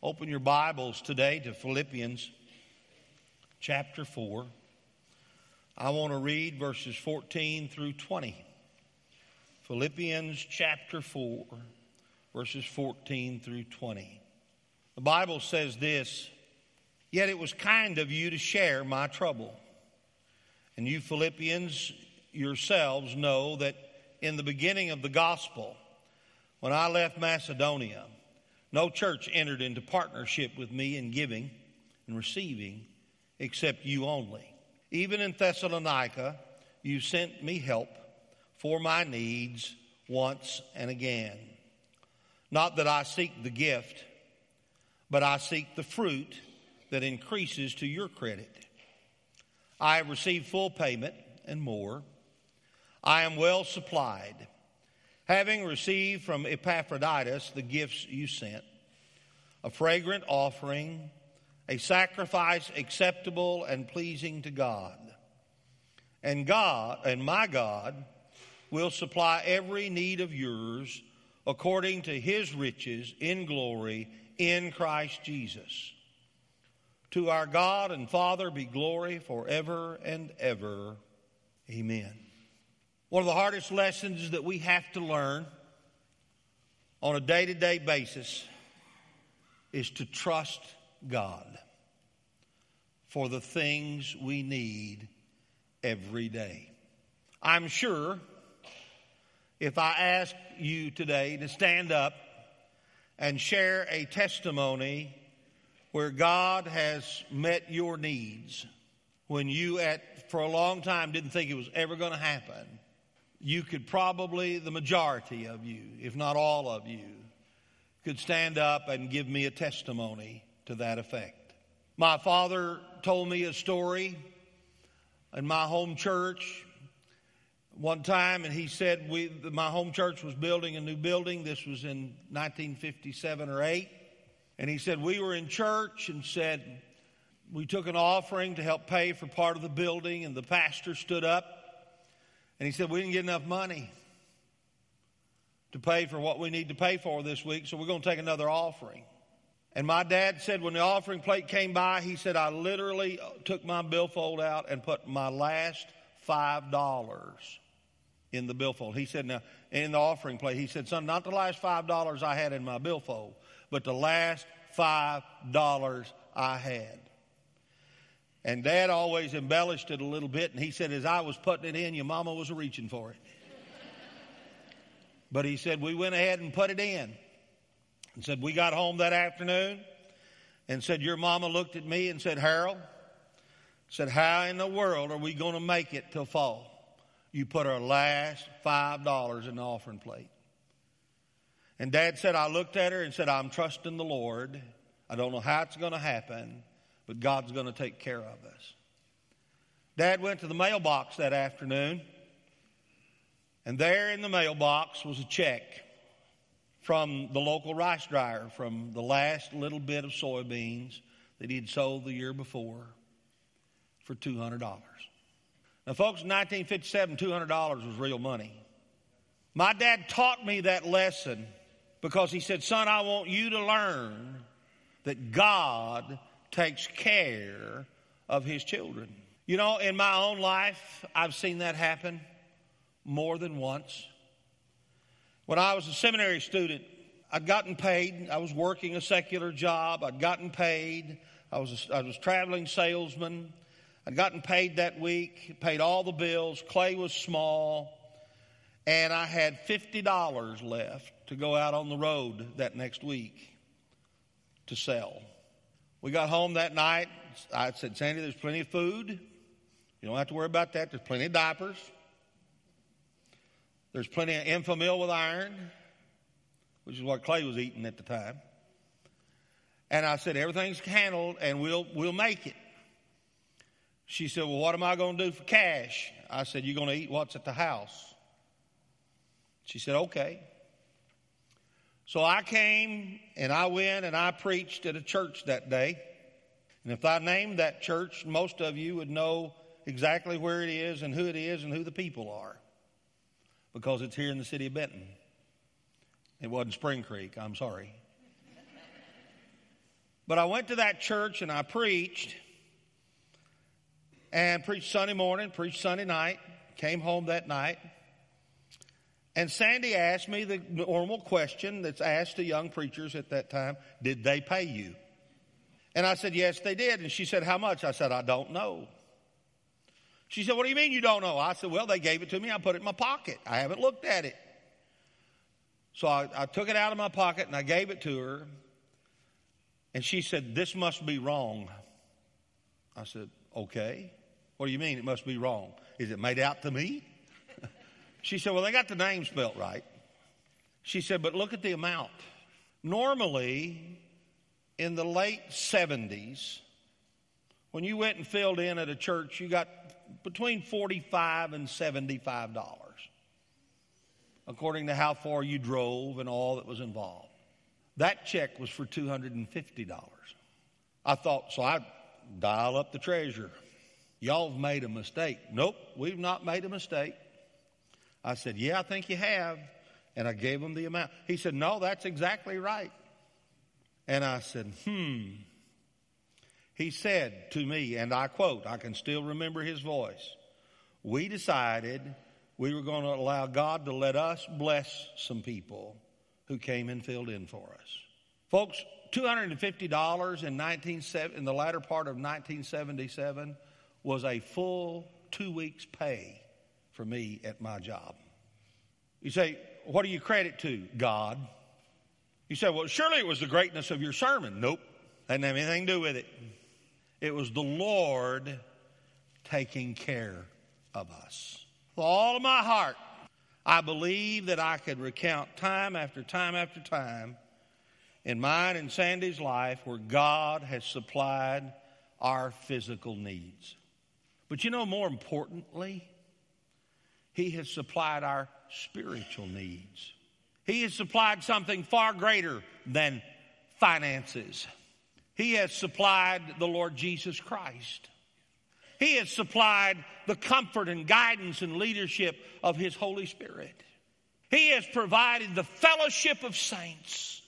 Open your Bibles today to Philippians chapter 4. I want to read verses 14 through 20. Philippians chapter 4, verses 14 through 20. The Bible says this: "Yet it was kind of you to share my trouble. And you Philippians yourselves know that in the beginning of the gospel, when I left Macedonia, no church entered into partnership with me in giving and receiving except you only. Even in Thessalonica, you sent me help for my needs once and again. Not that I seek the gift, but I seek the fruit that increases to your credit. I have received full payment and more. I am well supplied, having received from Epaphroditus the gifts you sent, a fragrant offering, a sacrifice acceptable and pleasing to God. And my God will supply every need of yours according to his riches in glory in Christ Jesus. To our God and Father be glory forever and ever. Amen." One of the hardest lessons that we have to learn on a day-to-day basis is to trust God for the things we need every day. I'm sure if I ask you today to stand up and share a testimony where God has met your needs when you for a long time didn't think it was ever going to happen, you could probably, the majority of you, if not all of you, could stand up and give me a testimony to that effect. My father told me a story in my home church one time, and he said my home church was building a new building. This was in 1957 or 8. And he said we were in church and said we took an offering to help pay for part of the building, and the pastor stood up and he said we didn't get enough money to pay for what we need to pay for this week, so we're going to take another offering. And my dad said when the offering plate came by, he said I literally took my billfold out and put my last $5 in the billfold. He said, now, in the offering plate, he said, son, not the last $5 I had in my billfold, but the last $5 I had. And Dad always embellished it a little bit, and he said, as I was putting it in, your mama was reaching for it. But he said, we went ahead and put it in. And said, we got home that afternoon and said, your mama looked at me and said, Harold, said, how in the world are we going to make it till fall? You put our last $5 in the offering plate. And Dad said, I looked at her and said, I'm trusting the Lord. I don't know how it's going to happen, but God's going to take care of us. Dad went to the mailbox that afternoon, and there in the mailbox was a check from the local rice dryer from the last little bit of soybeans that he'd sold the year before for $200. Now, folks, in 1957, $200 was real money. My dad taught me that lesson because he said, son, I want you to learn that God takes care of his children. You know, in my own life, I've seen that happen more than once. When I was a seminary student, I'd gotten paid. I was working a secular job. I'd gotten paid. I was traveling salesman. I'd gotten paid that week, paid all the bills. Clay was small. And I had $50 left to go out on the road that next week to sell. We got home that night. I said, Sandy, there's plenty of food. You don't have to worry about that. There's plenty of diapers. There's plenty of Enfamil with iron, which is what Clay was eating at the time. And I said, everything's handled and we'll make it. She said, well, what am I going to do for cash? I said, you're going to eat what's at the house. She said, okay. So I came and I went and I preached at a church that day. And if I named that church, most of you would know exactly where it is and who the people are. Because it's here in the city of Benton. It wasn't Spring Creek, I'm sorry. But I went to that church and I preached Sunday morning, preached Sunday night, came home that night. And Sandy asked me the normal question that's asked to young preachers at that time, did they pay you? And I said, yes, they did. And she said, how much? I said, I don't know. She said, what do you mean you don't know? I said, well, they gave it to me. I put it in my pocket. I haven't looked at it. So I took it out of my pocket and I gave it to her. And she said, this must be wrong. I said, okay. What do you mean it must be wrong? Is it made out to me? She said, well, they got the name spelt right. She said, but look at the amount. Normally, in the late 70s, when you went and filled in at a church, you got between $45 and $75, according to how far you drove and all that was involved. That check was for $250. I thought, so I dial up the treasurer. Y'all have made a mistake. Nope, we've not made a mistake. I said, yeah, I think you have. And I gave him the amount. He said, no, that's exactly right. And I said, He said to me, and I quote, I can still remember his voice. We decided we were going to allow God to let us bless some people who came and filled in for us. Folks, $250 in the latter part of 1977 was a full 2 weeks' pay for me at my job. You say, what do you credit to? God. You say, well, surely it was the greatness of your sermon. Nope. Didn't have anything to do with it. It was the Lord taking care of us. With all of my heart, I believe that I could recount time after time after time in mine and Sandy's life where God has supplied our physical needs. But you know, more importantly, He has supplied our spiritual needs. He has supplied something far greater than finances. He has supplied the Lord Jesus Christ. He has supplied the comfort and guidance and leadership of His Holy Spirit. He has provided the fellowship of saints,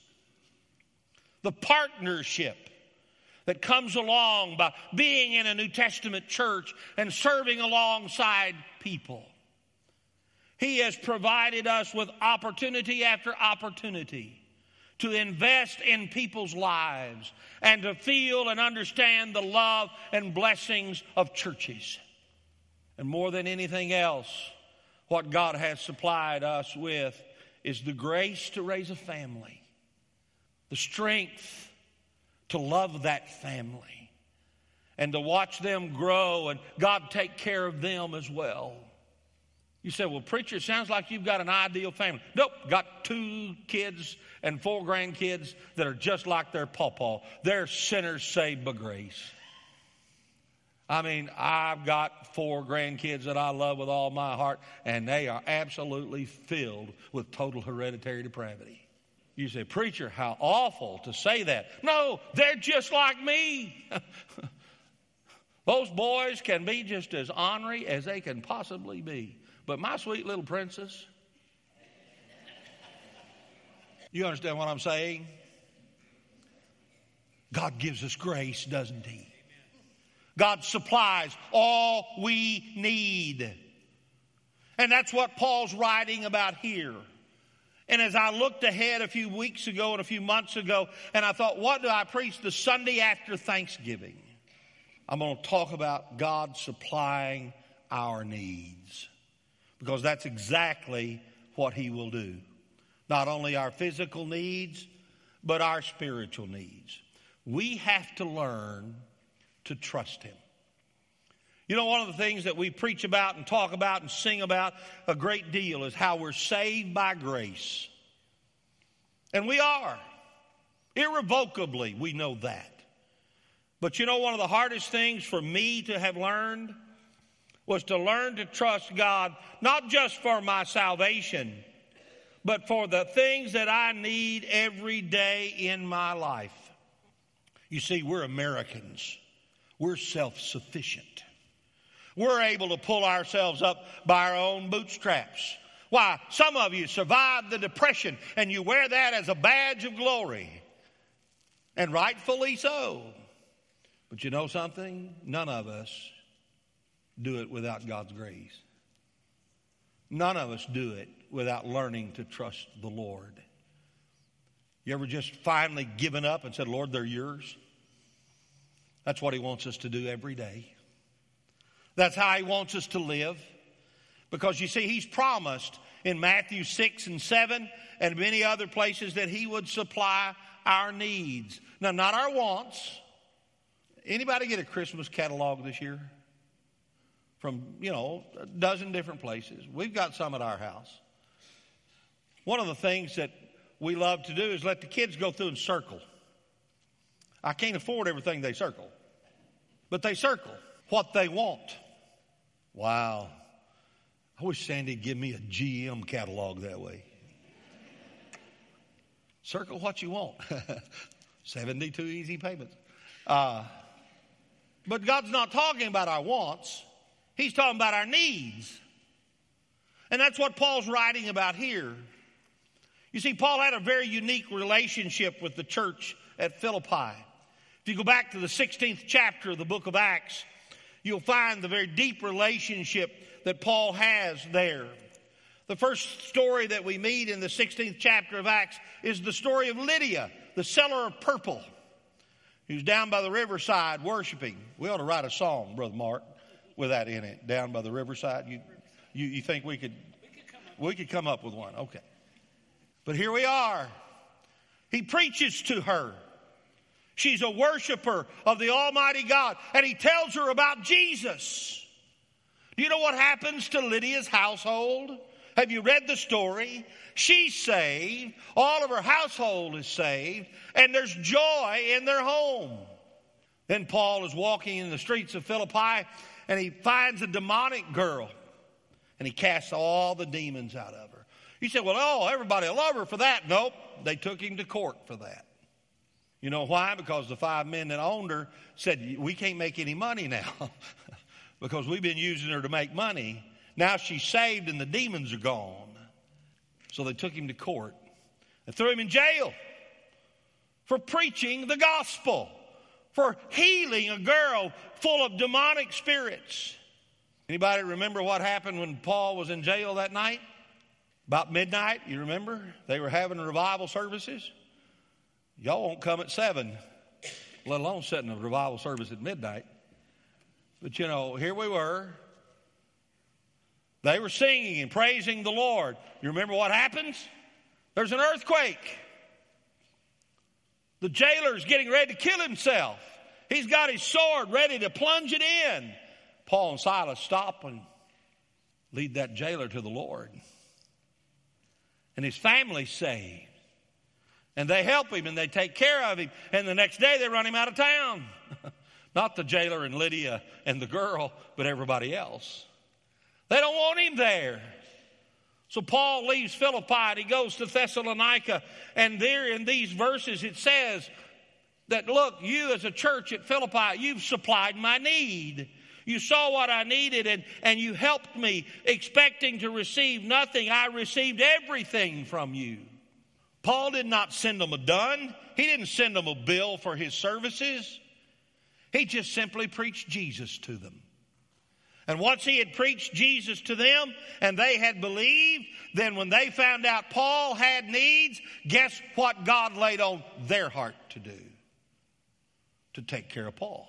the partnership that comes along by being in a New Testament church and serving alongside people. He has provided us with opportunity after opportunity to invest in people's lives and to feel and understand the love and blessings of churches. And more than anything else, what God has supplied us with is the grace to raise a family, the strength to love that family, and to watch them grow and God take care of them as well. You say, well, preacher, it sounds like you've got an ideal family. Nope, got 2 kids and 4 grandkids that are just like their pawpaw. They're sinners saved by grace. I mean, I've got 4 grandkids that I love with all my heart, and they are absolutely filled with total hereditary depravity. You say, preacher, how awful to say that. No, they're just like me. Those boys can be just as ornery as they can possibly be. But my sweet little princess, you understand what I'm saying? God gives us grace, doesn't He? God supplies all we need. And that's what Paul's writing about here. And as I looked ahead a few weeks ago and a few months ago, and I thought, what do I preach the Sunday after Thanksgiving? I'm going to talk about God supplying our needs. Because that's exactly what He will do. Not only our physical needs, but our spiritual needs. We have to learn to trust Him. You know, one of the things that we preach about and talk about and sing about a great deal is how we're saved by grace. And we are. Irrevocably, we know that. But you know, one of the hardest things for me to have learned was to learn to trust God, not just for my salvation, but for the things that I need every day in my life. You see, we're Americans. We're self-sufficient. We're able to pull ourselves up by our own bootstraps. Why, some of you survived the Depression and you wear that as a badge of glory. and rightfully so. But you know something? None of us do it without God's grace. None of us do it without learning to trust the Lord. You ever just finally given up and said, Lord, they're yours? That's what He wants us to do every day. That's how He wants us to live. Because you see, He's promised in Matthew 6 and 7 and many other places that He would supply our needs. Now, not our wants. Anybody get a Christmas catalog this year? From, a dozen different places. We've got some at our house. One of the things that we love to do is let the kids go through and circle. I can't afford everything they circle. But they circle what they want. Wow. I wish Sandy'd give me a GM catalog that way. Circle what you want. 72 easy payments. But God's not talking about our wants. He's talking about our needs. And that's what Paul's writing about here. You see, Paul had a very unique relationship with the church at Philippi. If you go back to the 16th chapter of the book of Acts, you'll find the very deep relationship that Paul has there. The first story that we meet in the 16th chapter of Acts is the story of Lydia, the seller of purple, who's down by the riverside worshiping. We ought to write a song, Brother Mark, with that in it, down by the riverside. You think we could come up with one? Okay. But here we are. He preaches to her. She's a worshiper of the Almighty God, and he tells her about Jesus. Do you know what happens to Lydia's household? Have you read the story? She's saved. All of her household is saved, and there's joy in their home. Then Paul is walking in the streets of Philippi, and he finds a demonic girl, and he casts all the demons out of her. You say, well, everybody will love her for that. Nope, they took him to court for that. You know why? Because the 5 men that owned her said, we can't make any money now because we've been using her to make money. Now she's saved and the demons are gone. So they took him to court and threw him in jail for preaching the gospel, for healing a girl full of demonic spirits. Anybody remember what happened when Paul was in jail that night? About midnight, you remember? They were having revival services. Y'all won't come at 7, let alone setting a revival service at midnight. But here we were. They were singing and praising the Lord. You remember what happens? There's an earthquake. The jailer's getting ready to kill himself. He's got his sword ready to plunge it in. Paul and Silas stop and lead that jailer to the Lord. And his family's saved. And they help him and they take care of him. And the next day they run him out of town. Not the jailer and Lydia and the girl, but everybody else. They don't want him there. So Paul leaves Philippi and he goes to Thessalonica. And there in these verses it says that, look, you as a church at Philippi, you've supplied my need. You saw what I needed and you helped me, expecting to receive nothing. I received everything from you. Paul did not send them a dun. He didn't send them a bill for his services. He just simply preached Jesus to them. And once he had preached Jesus to them and they had believed, then when they found out Paul had needs, guess what God laid on their heart to do? To take care of Paul.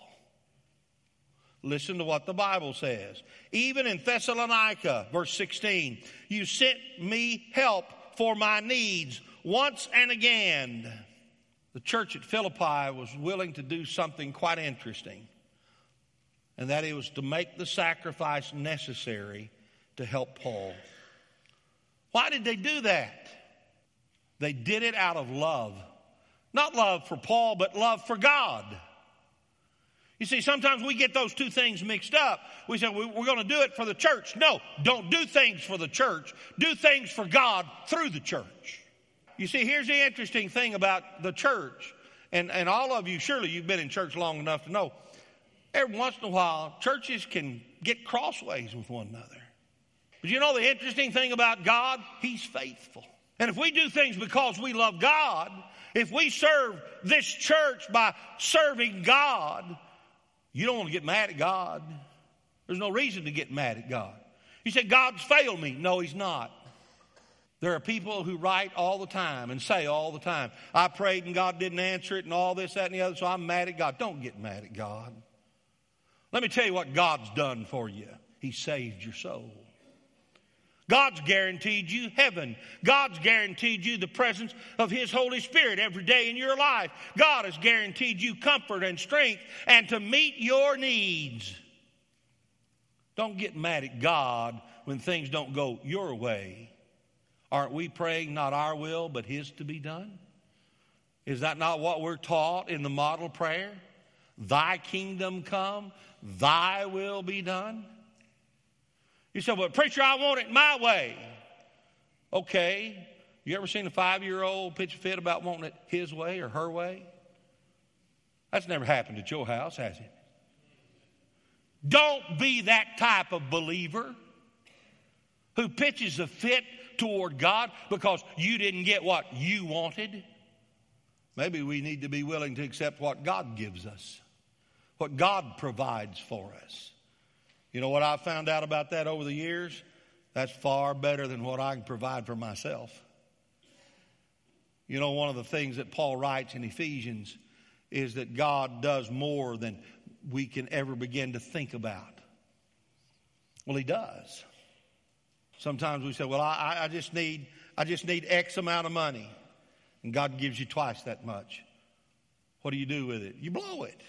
Listen to what the Bible says. Even in Thessalonica, verse 16, you sent me help for my needs once and again. The church at Philippi was willing to do something quite interesting. And that it was to make the sacrifice necessary to help Paul. Why did they do that? They did it out of love. Not love for Paul, but love for God. You see, sometimes we get those two things mixed up. We say, we're going to do it for the church. No, don't do things for the church. Do things for God through the church. You see, here's the interesting thing about the church. And all of you, surely you've been in church long enough to know, every once in a while, churches can get crossways with one another. But you know the interesting thing about God? He's faithful. And if we do things because we love God If we serve this church by serving God, you don't want to get mad at God. There's no reason to get mad at God. You say, God's failed me. No, He's not. There are people who write all the time and say all the time, I prayed and God didn't answer it and all this, that, and the other, so I'm mad at God. Don't get mad at God. Let me tell you what God's done for you. He saved your soul. God's guaranteed you heaven. God's guaranteed you the presence of His Holy Spirit every day in your life. God has guaranteed you comfort and strength and to meet your needs. Don't get mad at God when things don't go your way. Aren't we praying not our will but His to be done? Is that not what we're taught in the model prayer? Thy kingdom come, Thy will be done. You say, well, preacher, I want it my way. Okay. You ever seen a 5-year-old pitch a fit about wanting it his way or her way? That's never happened at your house, has it? Don't be that type of believer who pitches a fit toward God because you didn't get what you wanted. Maybe we need to be willing to accept what God gives us, what God provides for us. You know what I've found out about that over the years? That's far better than what I can provide for myself. You know, one of the things that Paul writes in Ephesians is that God does more than we can ever begin to think about. Well, He does. Sometimes we say, well, I just need X amount of money. And God gives you twice that much. What do you do with it? You blow it.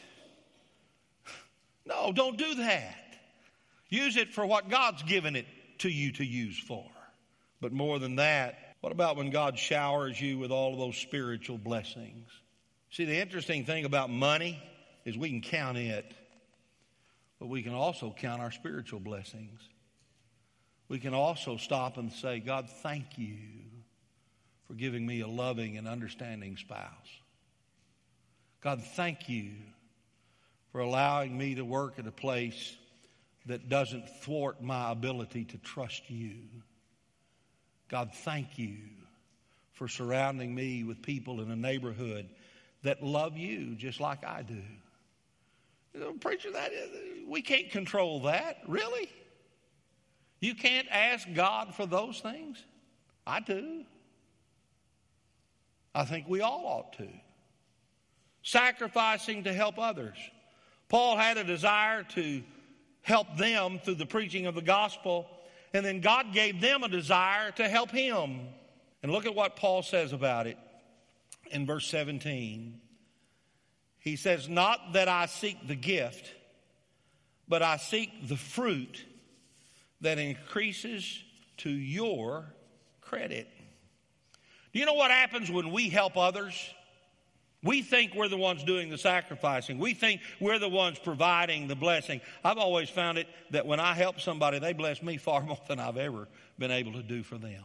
No, don't do that. Use it for what God's given it to you to use for. But more than that, what about when God showers you with all of those spiritual blessings? See, the interesting thing about money is we can count it, but we can also count our spiritual blessings. We can also stop and say, God, thank you for giving me a loving and understanding spouse. God, thank you for allowing me to work at a place that doesn't thwart my ability to trust you. God, thank you for surrounding me with people in a neighborhood that love you just like I do. You know, preacher, we can't control that. Really? You can't ask God for those things? I do. I think we all ought to. Sacrificing to help others. Paul had a desire to help them through the preaching of the gospel, and then God gave them a desire to help him. And look at what Paul says about it in verse 17. He says, not that I seek the gift, but I seek the fruit that increases to your credit. Do you know what happens when we help others? We think we're the ones doing the sacrificing. We think we're the ones providing the blessing. I've always found it that when I help somebody, they bless me far more than I've ever been able to do for them.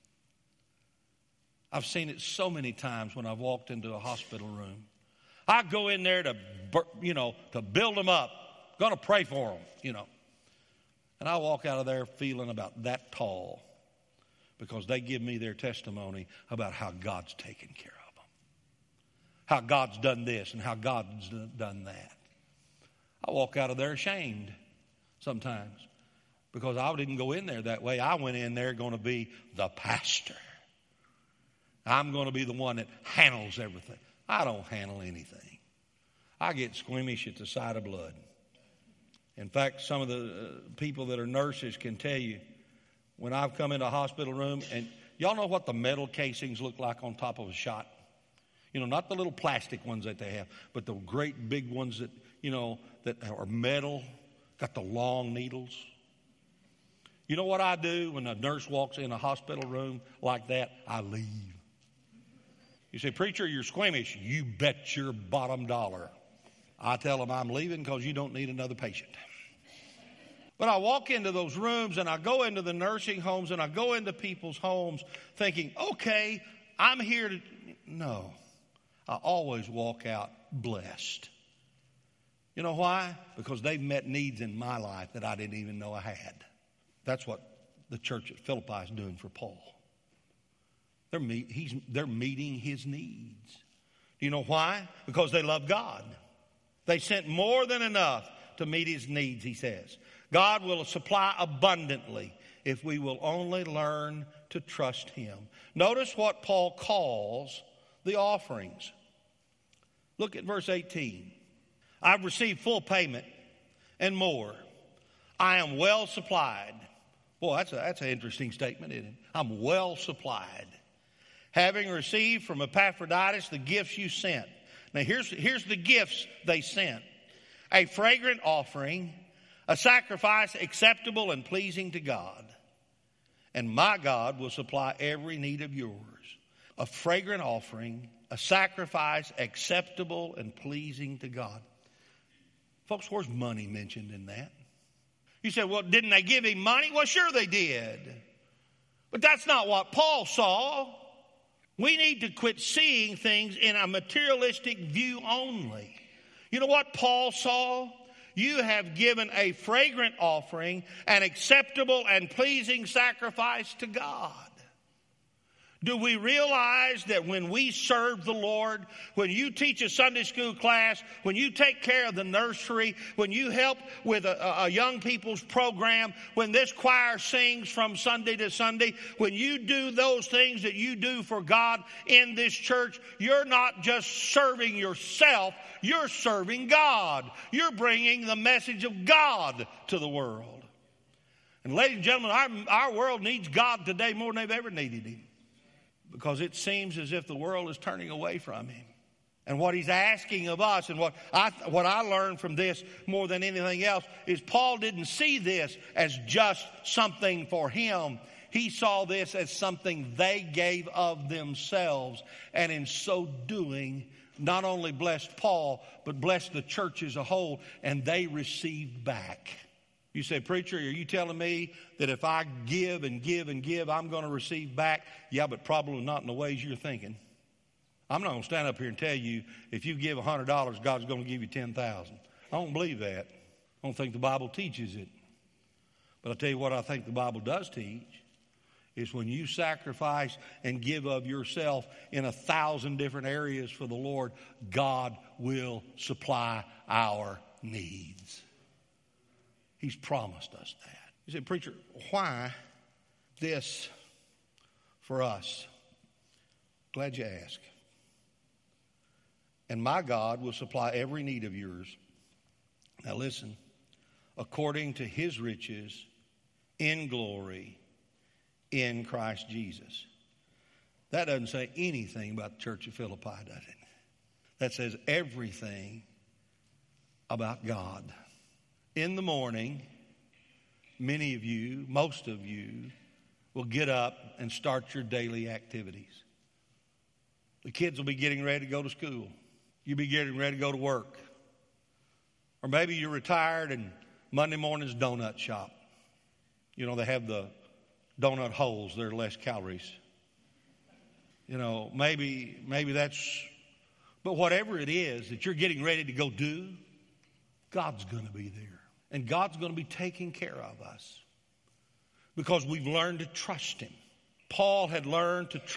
I've seen it so many times when I've walked into a hospital room. I go in there to build them up. Going to pray for them, And I walk out of there feeling about that tall because they give me their testimony about how God's taken care of them. How God's done this and how God's done that. I walk out of there ashamed sometimes because I didn't go in there that way. I went in there going to be the pastor. I'm going to be the one that handles everything. I don't handle anything. I get squeamish at the sight of blood. In fact, some of the people that are nurses can tell you when I've come into a hospital room, and y'all know what the metal casings look like on top of a shot? Not the little plastic ones that they have, but the great big ones that, that are metal, got the long needles. You know what I do when a nurse walks in a hospital room like that? I leave. You say, preacher, you're squeamish. You bet your bottom dollar. I tell them I'm leaving because you don't need another patient. But I walk into those rooms and I go into the nursing homes and I go into people's homes thinking, okay, I'm here to... No, I always walk out blessed. You know why? Because they've met needs in my life that I didn't even know I had. That's what the church at Philippi is doing for Paul. They're meeting his needs. You know why? Because they love God. They sent more than enough to meet his needs, he says. God will supply abundantly if we will only learn to trust him. Notice what Paul calls the offerings. Look at verse 18. I've received full payment and more. I am well supplied. Boy, that's an interesting statement, isn't it? I'm well supplied. Having received from Epaphroditus the gifts you sent. Now here's the gifts they sent. A fragrant offering, a sacrifice acceptable and pleasing to God. And my God will supply every need of yours. A fragrant offering, a sacrifice acceptable and pleasing to God. Folks, where's money mentioned in that? You said, well, didn't they give him money? Well, sure they did. But that's not what Paul saw. We need to quit seeing things in a materialistic view only. You know what Paul saw? You have given a fragrant offering, an acceptable and pleasing sacrifice to God. Do we realize that when we serve the Lord, when you teach a Sunday school class, when you take care of the nursery, when you help with a young people's program, when this choir sings from Sunday to Sunday, when you do those things that you do for God in this church, you're not just serving yourself, you're serving God. You're bringing the message of God to the world. And ladies and gentlemen, our world needs God today more than they've ever needed him. Because it seems as if the world is turning away from him. And what he's asking of us, and what I learned from this more than anything else, is Paul didn't see this as just something for him. He saw this as something they gave of themselves. And in so doing, not only blessed Paul, but blessed the church as a whole. And they received back. You say, preacher, are you telling me that if I give and give and give, I'm going to receive back? Yeah, but probably not in the ways you're thinking. I'm not going to stand up here and tell you if you give $100, God's going to give you 10,000. I don't believe that. I don't think the Bible teaches it. But I'll tell you what I think the Bible does teach is when you sacrifice and give of yourself in 1,000 different areas for the Lord, God will supply our needs. He's promised us that. You say, preacher, why this for us? Glad you asked. And my God will supply every need of yours. Now listen, according to his riches in glory in Christ Jesus. That doesn't say anything about the church of Philippi, does it? That says everything about God. In the morning, many of you, most of you, will get up and start your daily activities. The kids will be getting ready to go to school. You'll be getting ready to go to work. Or maybe you're retired and Monday morning's donut shop. You know, they have the donut holes. They're less calories. You know, maybe that's, but whatever it is that you're getting ready to go do, God's going to be there. And God's going to be taking care of us because we've learned to trust him. Paul had learned to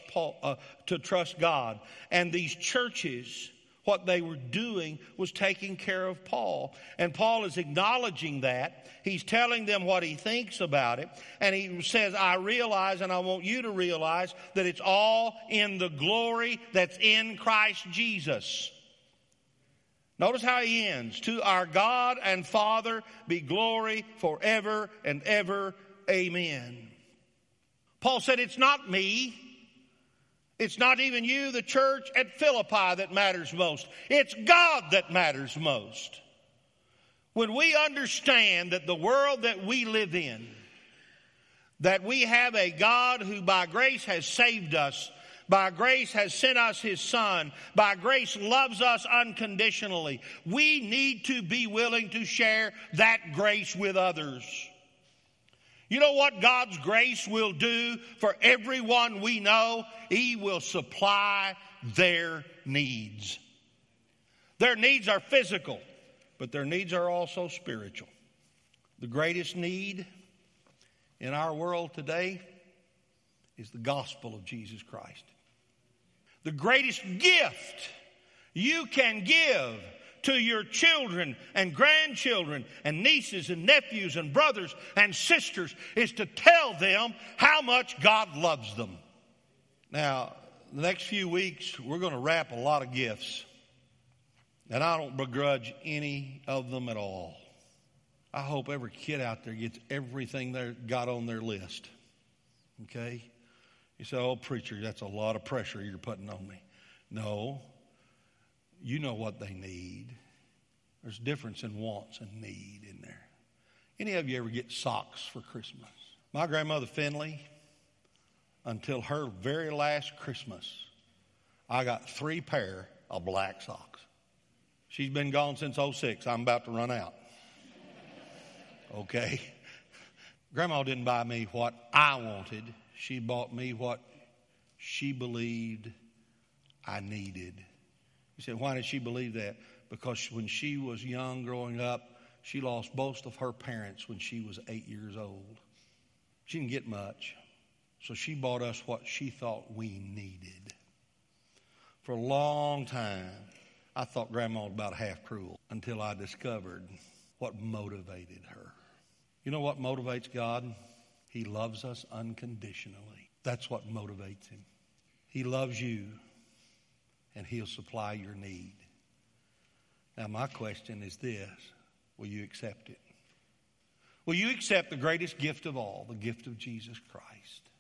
trust God. And these churches, what they were doing was taking care of Paul. And Paul is acknowledging that. He's telling them what he thinks about it. And he says, I realize, and I want you to realize, that it's all in the glory that's in Christ Jesus. Notice how he ends. To our God and Father be glory forever and ever. Amen. Paul said, it's not me. It's not even you, the church at Philippi, that matters most. It's God that matters most. When we understand that the world that we live in, that we have a God who by grace has saved us, by grace has sent us his Son, by grace loves us unconditionally, we need to be willing to share that grace with others. You know what God's grace will do for everyone we know? He will supply their needs. Their needs are physical, but their needs are also spiritual. The greatest need in our world today is the gospel of Jesus Christ. The greatest gift you can give to your children and grandchildren and nieces and nephews and brothers and sisters is to tell them how much God loves them. Now, the next few weeks, we're going to wrap a lot of gifts. And I don't begrudge any of them at all. I hope every kid out there gets everything they got on their list. Okay? You say, oh, preacher, that's a lot of pressure you're putting on me. No. You know what they need. There's a difference in wants and need in there. Any of you ever get socks for Christmas? My grandmother Finley, until her very last Christmas, I got 3 pair of black socks. She's been gone since 06. I'm about to run out. Okay? Grandma didn't buy me what I wanted. She bought me what she believed I needed. You said, why did she believe that? Because when she was young growing up, she lost both of her parents when she was 8 years old. She didn't get much. So she bought us what she thought we needed. For a long time, I thought Grandma was about half cruel until I discovered what motivated her. You know what motivates God? He loves us unconditionally. That's what motivates him. He loves you, and he'll supply your need. Now, my question is this. Will you accept it? Will you accept the greatest gift of all, the gift of Jesus Christ?